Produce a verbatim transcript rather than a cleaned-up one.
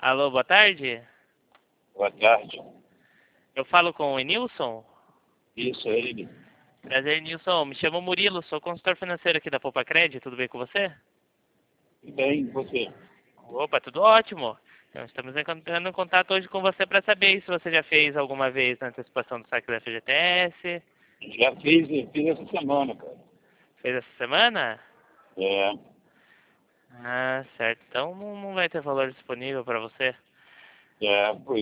Alô, boa tarde. Boa tarde. Eu falo com o Enilson? Isso, é ele. Prazer, Enilson. Me chamo Murilo, sou consultor financeiro aqui da Poupa Cred. Tudo bem com você? Bem, você? Opa, tudo ótimo. Então, estamos entrando em contato hoje com você para saber se você já fez alguma vez a antecipação do saque da F G T S. Já fiz, fiz essa semana, cara. Fez essa semana? É, Ah, certo. Então não não vai ter valor disponível para você. é, por